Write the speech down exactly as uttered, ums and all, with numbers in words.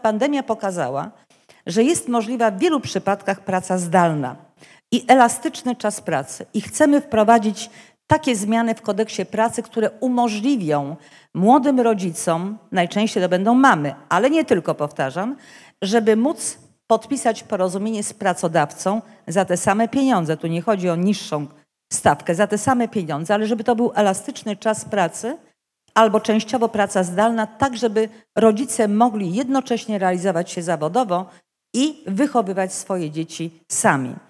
pandemia pokazała, że jest możliwa w wielu przypadkach praca zdalna i elastyczny czas pracy. I chcemy wprowadzić takie zmiany w kodeksie pracy, które umożliwią młodym rodzicom, najczęściej to będą mamy, ale nie tylko, powtarzam, żeby móc podpisać porozumienie z pracodawcą za te same pieniądze. Tu nie chodzi o niższą stawkę, za te same pieniądze, ale żeby to był elastyczny czas pracy albo częściowo praca zdalna, tak żeby rodzice mogli jednocześnie realizować się zawodowo i wychowywać swoje dzieci sami.